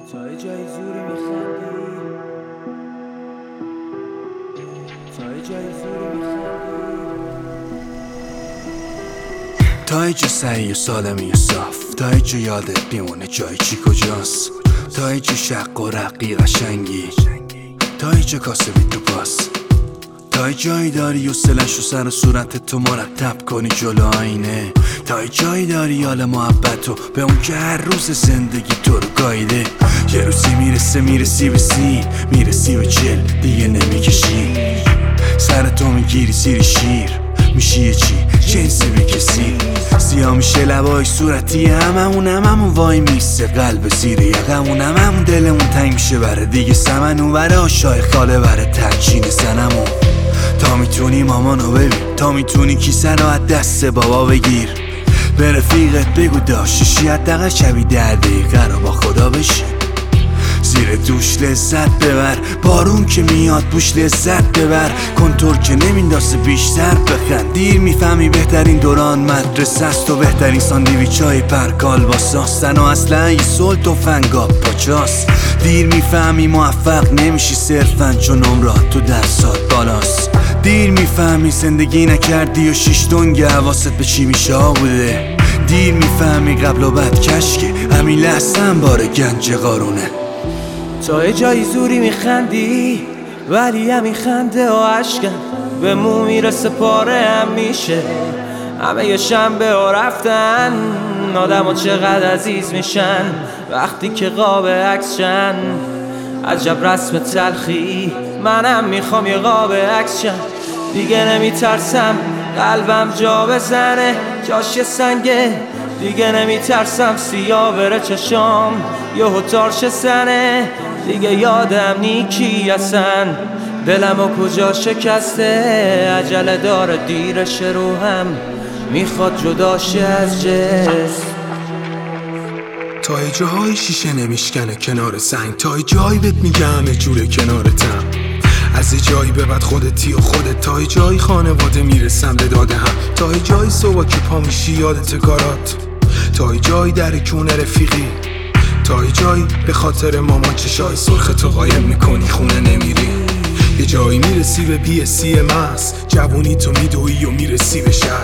تا یه جای زوری میخندی، تا یه جای زوری میخندی، تا یه جا سعی و سالمی و صاف، تا یه جا یادت میمونه جای چی کجاست، تا یه جا شق و رقی قشنگی، تا یه جا کاسبی تو پاس، تا یه جایی داری و سلش و سر و صورت تو مرتب کنی جلو آینه، تا یه جایی داری حال محبت و به اون که هر روز زندگی تو رو گایده. یه روزی میرسی به سی، میرسی به چل دیگه نمیکشی، سر تو میگیری سیری شیر، میشی یه چی جنسی به کسی، سیاه میشه لبای صورتی هممون وای میسته قلب زیر یقمون، هممون دلمون تنگ میشه بره دیگه سمنون وره آشای خاله بره ترچین زنمون. تا میتونی مامانو ببین، تا میتونی کیسه رو از دست بابا بگیر، به رفیقت بگو داشتشی حداقل شبی 10 دقیقه رو با خدا بشی، زیر دوش لذت ببر، بارون که میاد بوش لذت ببر، کنتور که نمیندازه بیشتر بخند، دیر میفهمی بهترین دوران مدرسه است و بهترین ساندویچ های پرکال با ساستن و اصلا یه سلط و فنگا پاچاست، دیر میفهمی موفق نمیشی صرفا چون عمرات تو درسات بالاست، دیر میفهمی زندگی نکردی و 6 دنگ حواست به چی میشه بوده، دیر میفهمی قبل و بعد کشکه همین لحظه هم بار گنج قارونه. تا یه جای زوری میخندی ولی همین خنده و عشقم به مو میرسه پاره هم میشه، همه یه شنبه و رفتن آدم ها چقدر عزیز میشن وقتی که قاب عکس شن، عجب رسم تلخی منم میخوام یه قاب عکس شن، دیگه نمیترسم قلبم جا بزنه جاش سنگه، دیگه نمیترسم سیاه بره چشام یهو تارش سنه، دیگه یادم نیکی اصن دلم و کجا شکسته، عجله داره دیرش روحم میخواد جداشه از جسم. تا یه جای شیشه نمیشکنه کنار سنگ، تا یه جایی بهت میگه همه جوره کنارتم، از یه جایی به بعد خودتی و خودت، تا یه جایی خانواده میرسم به داده هم، تا یه جایی صبح که پا میشی یادت کارات، تا یه جایی در کونه رفیقی، تا یه جایی به خاطر مامان چشای سرخ تو قایم میکنی خونه نمیری، یه جایی میرسی به BSc ماس، جوونی تو میدوی و میرسی به 60،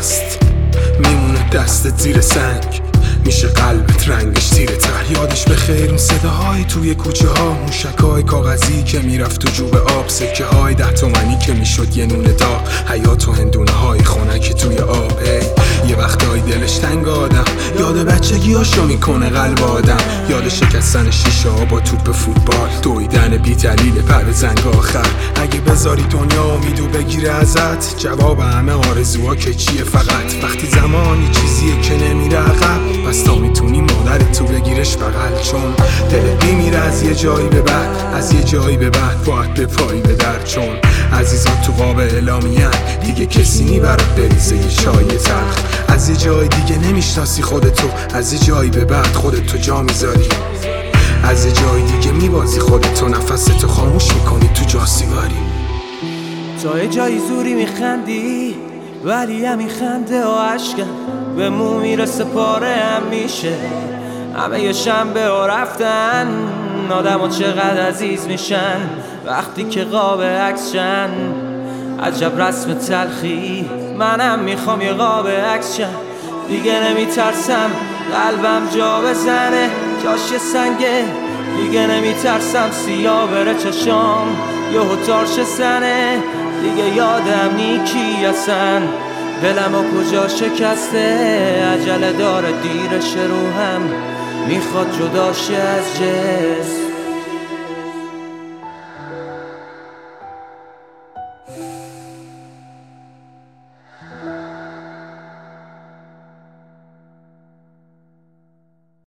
میمونه دستت زیر سنگ میشه قلبت رنگش تیره تر، یادش به خیر اون صداهای توی کوچه ها، موشکای کاغذی که میرفت تو جوب آب، سکه های 10 تومنی که میشد یه نون داغ، حیات و هندونه های خنک توی آب، یه وقتایی دلش تنگ آدم یاد بچگی هاشو میکنه قلب آدم، یاد شکستن شیشه ها با توپ فوتبال، دویدن بی دلیل پر زنگ آخر، اگه بذاری دنیا امیدو بگیره ازت، جواب همه آرزوها که چیه فقط، وقتی زمانی چیزیه که نمیره عقب، پس تا میتونی مادرت تو بگیرش بغل، چون دلت میمیره از یه جایی به بعد، از یه جایی به بعد باید به پایی به در، چون عزیزان تو قاب اعلامیه‌ن دیگه کسی نی برات بریزه یه چای تلخ، از یه جای دیگه نمیشناسی خودتو، از یه جایی به بعد خودتو جا میذاری، از یه جای دیگه میبازی خودتو، نفستو خاموش میکنی تو جا سیگاری. تا یه جای زوری میخندی ولی همین خنده و عشقم به مو میرسه پاره هم میشه، همه یه شنبه و رفتن آدم ها چقدر عزیز میشن وقتی که قاب عکس شن، عجب رسم تلخی منم میخوام یه قاب عکس شن، دیگه نمیترسم قلبم جا بزنه جاش سنگه، دیگه نمیترسم سیاه بره چشام یهو تارش سنه، دیگه یادم نیکی اصن دلم و کجا شکسته، عجله داره دیرش روحم میخواد جداشه از جسم.